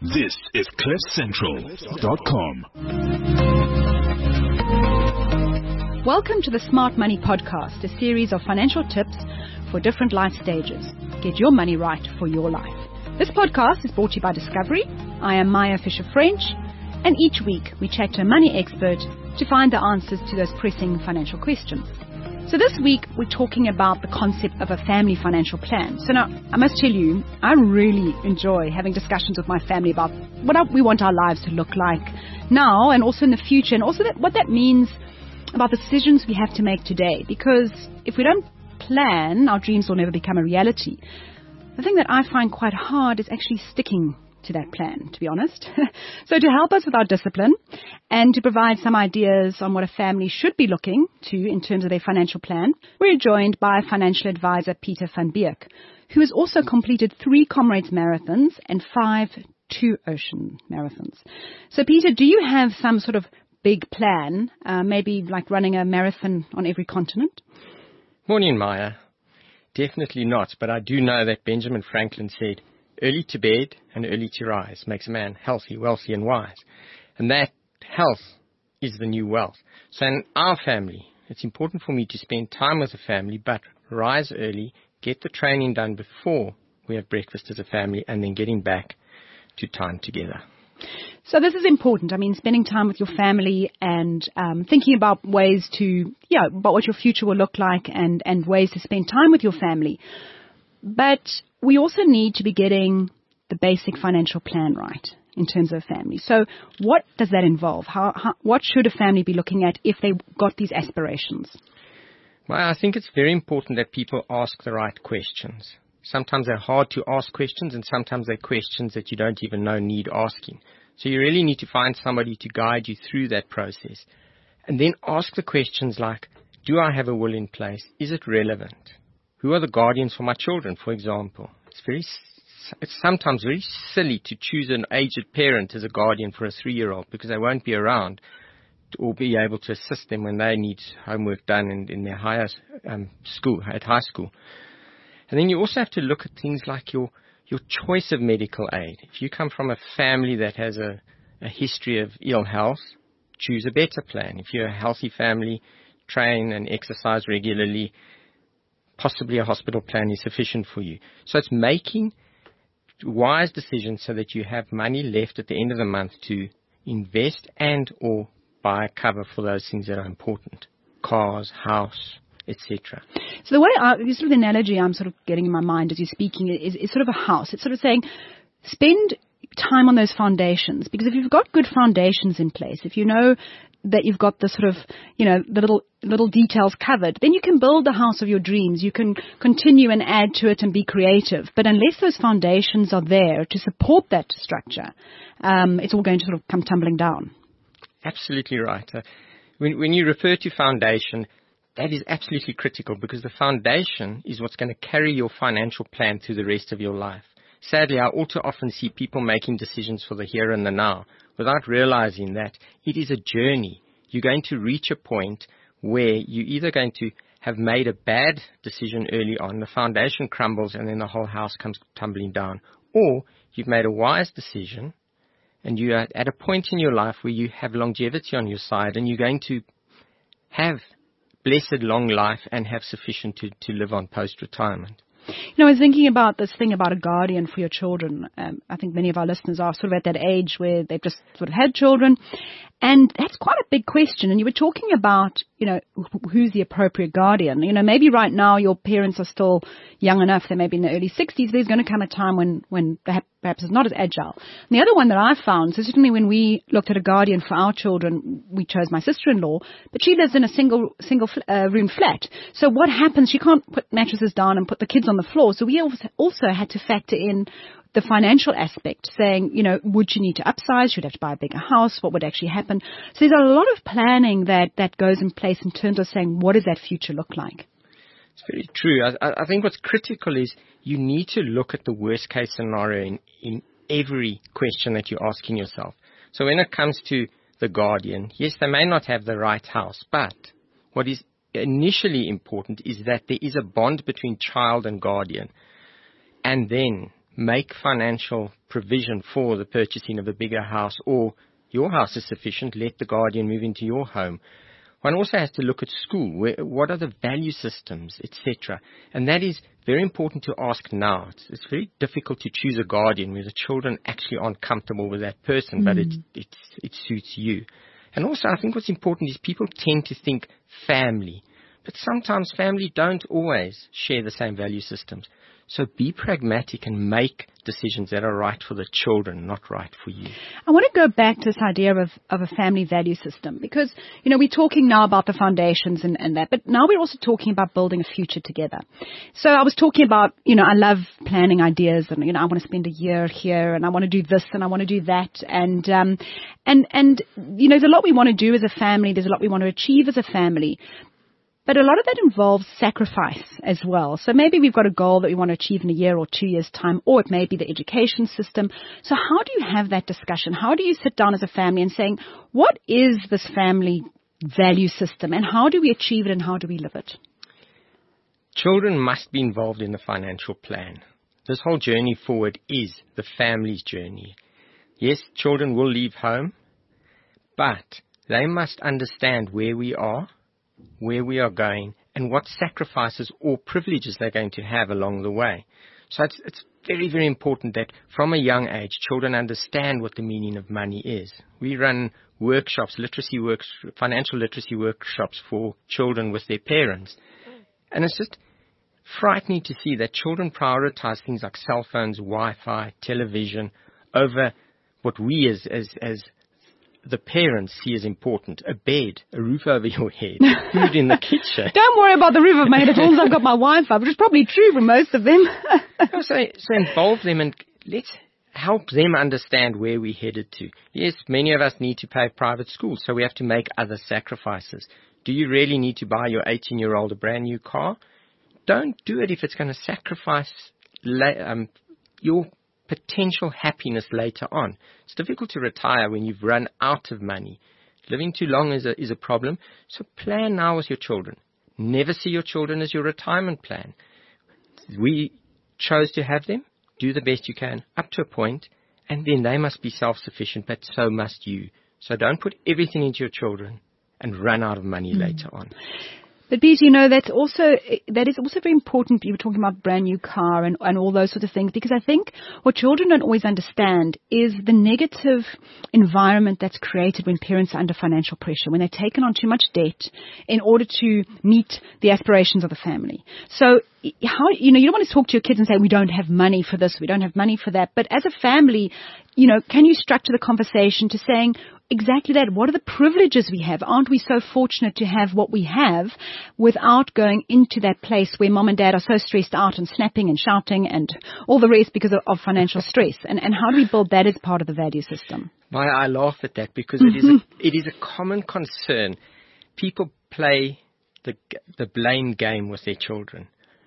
This is CliffCentral.com. Welcome to the Smart Money Podcast, a series of financial tips for different life stages. Get your money right for your life. This podcast is brought to you by Discovery. I am Maya Fisher-French, and each week we chat to a money expert to find the answers to those pressing financial questions. So this week we're talking about the concept of a family financial plan. So now I must tell you, I really enjoy having discussions with my family about what we want our lives to look like now and also in the future, and also what that means about the decisions we have to make today. Because if we don't plan, our dreams will never become a reality. The thing that I find quite hard is actually sticking to that plan, to be honest. So to help us with our discipline and to provide some ideas on what a family should be looking to in terms of their financial plan, we're joined by financial advisor Peter van Beek, who has also completed 3 Comrades marathons and 5 Two Ocean marathons. So Peter, do you have some sort of big plan, maybe like running a marathon on every continent? Morning, Maya. Definitely not, but I do know that Benjamin Franklin said, early to bed and early to rise makes a man healthy, wealthy and wise. And that health is the new wealth. So in our family, it's important for me to spend time with the family, but rise early, get the training done before we have breakfast as a family, and then getting back to time together. So this is important. I mean, spending time with your family and thinking about ways to, about what your future will look like and ways to spend time with your family. But we also need to be getting the basic financial plan right in terms of a family. So what does that involve? What should a family be looking at if they've got these aspirations? Well, I think it's very important that people ask the right questions. Sometimes they're hard to ask questions, and sometimes they're questions that you don't even know need asking. So you really need to find somebody to guide you through that process. And then ask the questions like, do I have a will in place? Is it relevant? Who are the guardians for my children, for example? It's sometimes very silly to choose an aged parent as a guardian for a 3-year-old because they won't be around or be able to assist them when they need homework done in their high school. And then you also have to look at things like your choice of medical aid. If you come from a family that has a history of ill health, choose a better plan. If you're a healthy family, train and exercise regularly. Possibly a hospital plan is sufficient for you. So it's making wise decisions so that you have money left at the end of the month to invest and or buy cover for those things that are important. Cars, house, etc. So the way this sort of analogy I'm sort of getting in my mind as you're speaking is sort of a house. It's sort of saying spend time on those foundations, because if you've got good foundations in place, if you know that you've got the sort of, the little details covered, then you can build the house of your dreams. You can continue and add to it and be creative. But unless those foundations are there to support that structure, it's all going to sort of come tumbling down. Absolutely right. When you refer to foundation, that is absolutely critical, because the foundation is what's going to carry your financial plan through the rest of your life. Sadly, I all too often see people making decisions for the here and the now without realizing that it is a journey. You're going to reach a point where you're either going to have made a bad decision early on, the foundation crumbles and then the whole house comes tumbling down, or you've made a wise decision and you're at a point in your life where you have longevity on your side and you're going to have blessed long life and have sufficient to live on post-retirement. I was thinking about this thing about a guardian for your children. I think many of our listeners are sort of at that age where they've just sort of had children. And that's quite a big question. And you were talking about, who's the appropriate guardian. Maybe right now your parents are still young enough, they may be in their early 60s. There's going to come a time when perhaps it's not as agile. And the other one that I found, so certainly when we looked at a guardian for our children, we chose my sister-in-law, but she lives in a single room flat. So what happens? She can't put mattresses down and put the kids on the floor. So we also had to factor in the financial aspect, saying, would you need to upsize? Should you have to buy a bigger house? What would actually happen? So there's a lot of planning that goes in place in terms of saying, what does that future look like? It's very true. I think what's critical is you need to look at the worst case scenario in every question that you're asking yourself. So when it comes to the guardian, yes, they may not have the right house, but what is initially important is that there is a bond between child and guardian. And then make financial provision for the purchasing of a bigger house, or your house is sufficient, let the guardian move into your home. One also has to look at school. What are the value systems, etc. And that is very important to ask now. It's very difficult to choose a guardian where the children actually aren't comfortable with that person, but it suits you. And also, I think what's important is people tend to think family. But sometimes family don't always share the same value systems. So be pragmatic and make decisions that are right for the children, not right for you. I want to go back to this idea of a family value system because, we're talking now about the foundations and that, but now we're also talking about building a future together. So I was talking about, I love planning ideas and, I want to spend a year here and I want to do this and I want to do that. And there's a lot we want to do as a family. There's a lot we want to achieve as a family. But a lot of that involves sacrifice as well. So maybe we've got a goal that we want to achieve in a year or 2 years' time, or it may be the education system. So how do you have that discussion? How do you sit down as a family and saying, what is this family value system and how do we achieve it and how do we live it? Children must be involved in the financial plan. This whole journey forward is the family's journey. Yes, children will leave home, but they must understand where we are, where we are going, and what sacrifices or privileges they're going to have along the way. So it's very, very important that from a young age, children understand what the meaning of money is. We run workshops, financial literacy workshops for children with their parents. And it's just frightening to see that children prioritize things like cell phones, Wi-Fi, television, over what we as the parents see as important: a bed, a roof over your head, food in the kitchen. Don't worry about the roof of my head as long as I've got my Wi-Fi, which is probably true for most of them. So involve them and let's help them understand where we're headed to. Yes, many of us need to pay private schools, so we have to make other sacrifices. Do you really need to buy your 18-year-old a brand new car? Don't do it if it's going to sacrifice your potential happiness later on. It's difficult to retire when you've run out of money. Living too long is a problem. So plan now with your children. Never see your children as your retirement plan. We chose to have them. Do the best you can up to a point, and then they must be self-sufficient, but so must you. So don't put everything into your children and run out of money later on. But Beatie, that is also very important. You were talking about brand new car and all those sorts of things, because I think what children don't always understand is the negative environment that's created when parents are under financial pressure, when they're taken on too much debt in order to meet the aspirations of the family. So how, you don't want to talk to your kids and say, we don't have money for this, we don't have money for that. But as a family, can you structure the conversation to saying exactly that? What are the privileges we have? Aren't we so fortunate to have what we have without going into that place where mom and dad are so stressed out and snapping and shouting and all the rest because of financial stress? And how do we build that as part of the value system? Why I laugh at that, because it is a common concern. People play the blame game with their children.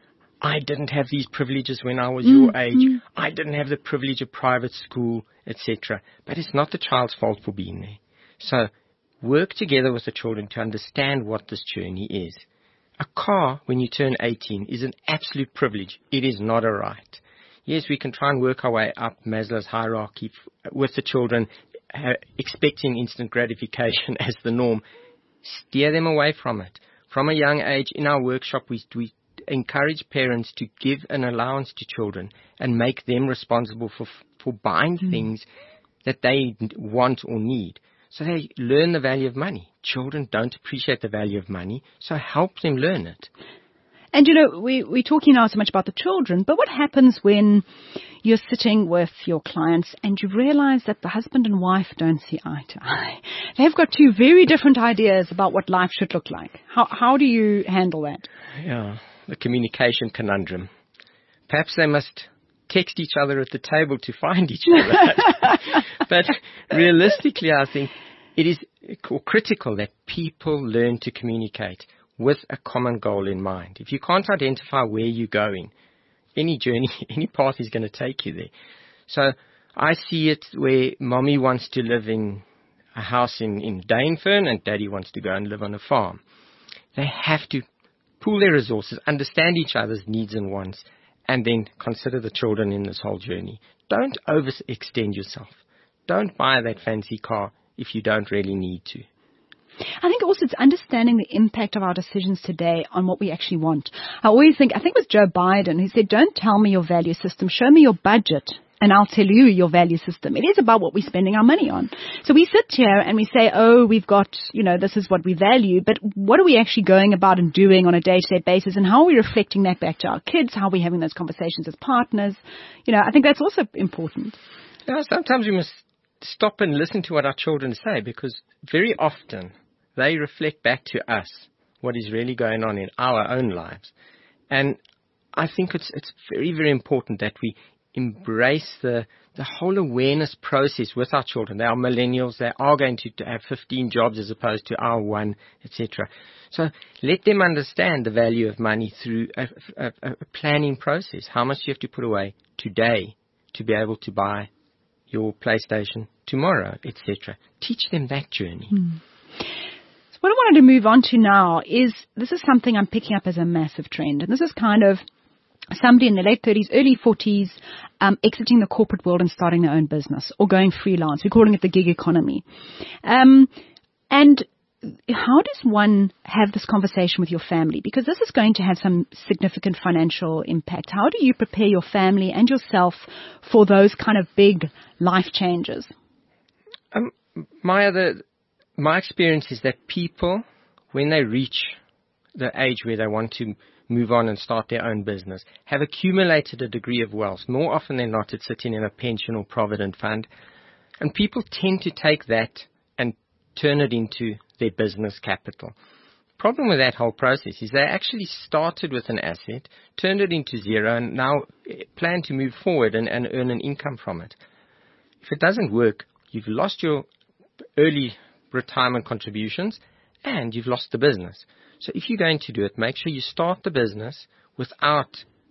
I didn't have these privileges when I was your age. I didn't have the privilege of private school, etc. But it's not the child's fault for being there. So work together with the children to understand what this journey is. A car, when you turn 18, is an absolute privilege. It is not a right. Yes, we can try and work our way up Maslow's hierarchy with the children, expecting instant gratification as the norm. Steer them away from it. From a young age, in our workshop, we encourage parents to give an allowance to children and make them responsible for buying things that they want or need. So they learn the value of money. Children don't appreciate the value of money, so help them learn it. And we're talking now so much about the children, but what happens when you're sitting with your clients and you realize that the husband and wife don't see eye to eye? They've got two very different ideas about what life should look like. How do you handle that? Yeah, the communication conundrum. Perhaps they must text each other at the table to find each other. But realistically, I think it is critical that people learn to communicate with a common goal in mind. If you can't identify where you're going, any journey, any path is going to take you there. So I see it where mommy wants to live in a house in Dainfern and daddy wants to go and live on a farm. They have to pool their resources, understand each other's needs and wants, and then consider the children in this whole journey. Don't overextend yourself. Don't buy that fancy car if you don't really need to. I think also it's understanding the impact of our decisions today on what we actually want. I think it was Joe Biden who said, don't tell me your value system, show me your budget and I'll tell you your value system. It is about what we're spending our money on. So we sit here and we say, oh, we've got, this is what we value, but what are we actually going about and doing on a day-to-day basis, and how are we reflecting that back to our kids? How are we having those conversations as partners? I think that's also important. Sometimes we must stop and listen to what our children say, because very often they reflect back to us what is really going on in our own lives. And I think it's very, very important that we embrace the whole awareness process with our children. They are millennials. They are going to have 15 jobs as opposed to our one, etc. So let them understand the value of money through a planning process. How much do you have to put away today to be able to buy your PlayStation tomorrow, etc. Teach them that journey. So what I wanted to move on to now is, this is something I'm picking up as a massive trend. And this is kind of somebody in their late 30s, early 40s, exiting the corporate world and starting their own business or going freelance. We're calling it the gig economy. And how does one have this conversation with your family? Because this is going to have some significant financial impact. How do you prepare your family and yourself for those kind of big life changes? My experience is that people, when they reach the age where they want to move on and start their own business, have accumulated a degree of wealth. More often than not, it's sitting in a pension or provident fund. And people tend to take that and turn it into their business capital. Problem with that whole process is they actually started with an asset, turned it into zero, and now plan to move forward and earn an income from it. If it doesn't work, you've lost your early retirement contributions and you've lost the business. So if you're going to do it, make sure you start the business without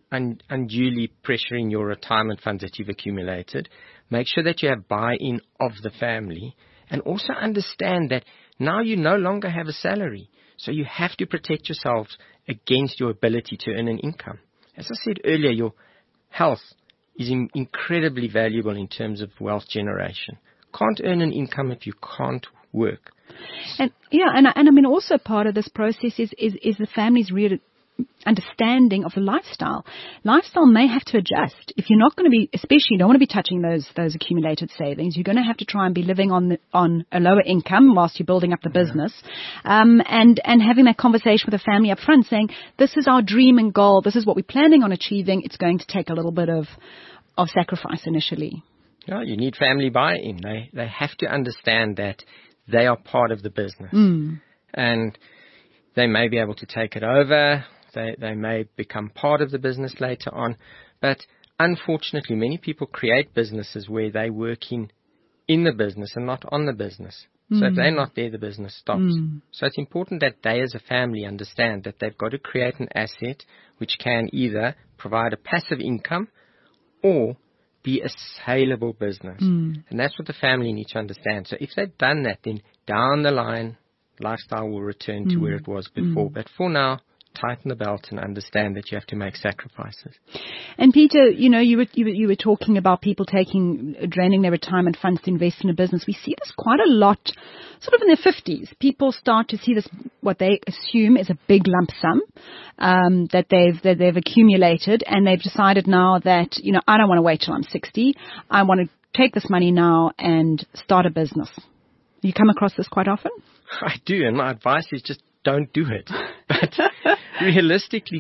unduly pressuring your retirement funds that you've accumulated. Make sure that you have buy-in of the family, and also understand that now you no longer have a salary. So you have to protect yourselves against your ability to earn an income. As I said earlier, your health is incredibly valuable in terms of wealth generation. Can't earn an income if you can't work. And I mean, also part of this process is the family's real understanding of the lifestyle. Lifestyle may have to adjust. If you're not going to be, especially you don't want to be touching those accumulated savings, you're going to have to try and be living on a lower income whilst you're building up the business, and having that conversation with the family up front, saying, this is our dream and goal, this is what we're planning on achieving. It's going to take a little bit of sacrifice initially. Yeah, you need family buy-in. They have to understand that they are part of the business. And they may be able to take it over. They may become part of the business later on. But unfortunately, many people create businesses where they're working in the business and not on the business. So if they're not there, the business stops. So it's important that they as a family understand that they've got to create an asset which can either provide a passive income or be a saleable business. And that's what the family needs to understand. So if they've done that, then down the line, lifestyle will return to where it was before. But for now, tighten the belt and understand that you have to make sacrifices. And Peter, you were talking about people draining their retirement funds to invest in a business. We see this quite a lot, sort of in their 50s. People start to see this, what they assume is a big lump sum that they've accumulated, and they've decided now that I don't want to wait till I'm 60. I want to take this money now and start a business. You come across this quite often? I do, and my advice is just don't do it. But realistically,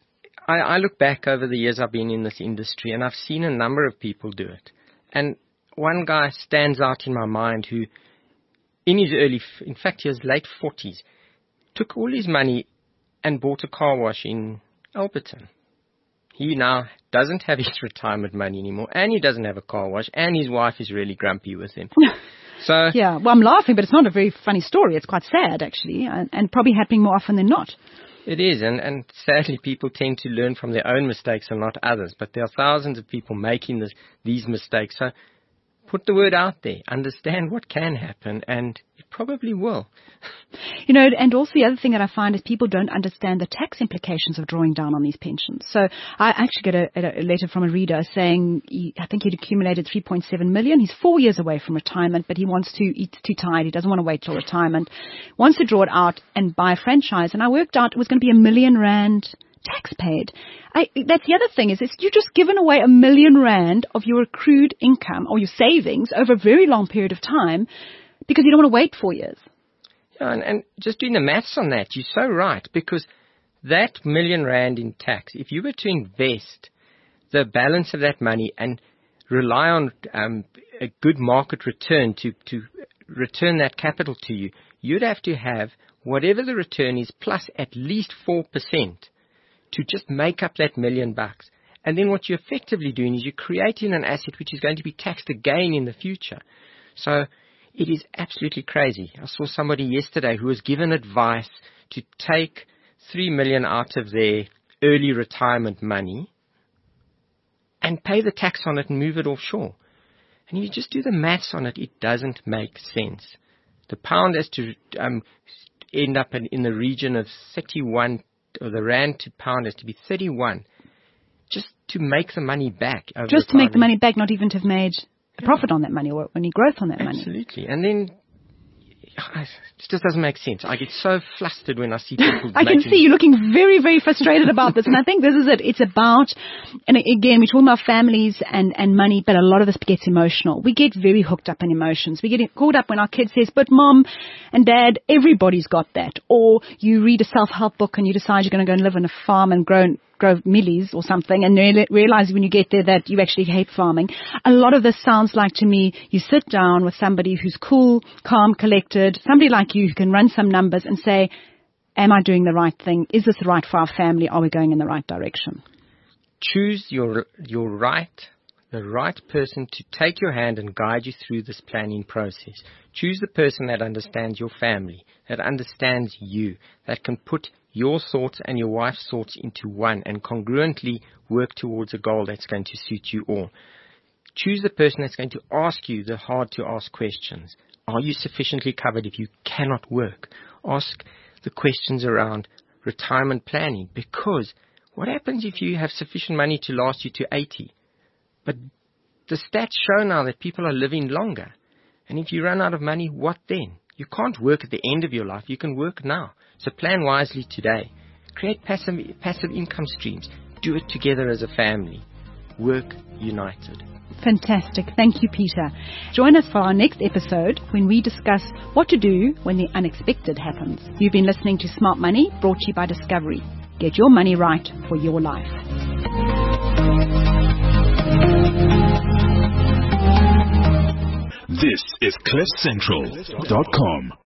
I look back over the years I've been in this industry, and I've seen a number of people do it. And one guy stands out in my mind who, in his late 40s, took all his money and bought a car wash in Alberton. He now doesn't have his retirement money anymore, and he doesn't have a car wash, and his wife is really grumpy with him. So yeah, well, I'm laughing, but it's not a very funny story. It's quite sad, actually, and probably happening more often than not. It is, and sadly, people tend to learn from their own mistakes and not others. But there are thousands of people making these mistakes. So put the word out there, understand what can happen, and it probably will. And also the other thing that I find is people don't understand the tax implications of drawing down on these pensions. So I actually get a letter from a reader saying I think he'd accumulated 3.7 million. He's 4 years away from retirement, but he's too tired. He doesn't want to wait till retirement. Wants to draw it out and buy a franchise. And I worked out it was going to be R1 million tax paid. That's the other thing is you're just given away R1 million of your accrued income or your savings over a very long period of time because you don't want to wait 4 years. Yeah, and just doing the maths on that, you're so right, because that R1 million in tax, if you were to invest the balance of that money and rely on a good market return to return that capital to you, you'd have to have whatever the return is plus at least 4% to just make up that $1 million. And then what you're effectively doing is you're creating an asset which is going to be taxed again in the future. So it is absolutely crazy. I saw somebody yesterday who was given advice to take 3 million out of their early retirement money and pay the tax on it and move it offshore. And you just do the maths on it, it doesn't make sense. The pound has to end up in the region of 31, or the rand to pound has to be 31, just to make the money back. Just to make the money back, not even to have made a profit on that money or any growth on that money. Absolutely. And then it just doesn't make sense. I get so flustered when I see people. I can see you looking very, very frustrated about this. And I think this is it. It's about, and again, we're talking about families and money, but a lot of this gets emotional. We get very hooked up in emotions. We get caught up when our kid says, but mom and dad, everybody's got that. Or you read a self-help book and you decide you're going to go and live on a farm and grow millies or something, and realize when you get there that you actually hate farming. A lot of this sounds like, to me, you sit down with somebody who's cool, calm, collected, somebody like you who can run some numbers and say, am I doing the right thing? Is this right for our family? Are we going in the right direction? Choose the right person to take your hand and guide you through this planning process. Choose the person that understands your family, that understands you, that can put your thoughts and your wife's thoughts into one and congruently work towards a goal that's going to suit you all. Choose the person that's going to ask you the hard-to-ask questions. Are you sufficiently covered if you cannot work? Ask the questions around retirement planning, because what happens if you have sufficient money to last you to 80? But the stats show now that people are living longer. And if you run out of money, what then? You can't work at the end of your life. You can work now. So plan wisely today. Create passive income streams. Do it together as a family. Work united. Fantastic. Thank you, Peter. Join us for our next episode when we discuss what to do when the unexpected happens. You've been listening to Smart Money, brought to you by Discovery. Get your money right for your life. This is CliffCentral.com.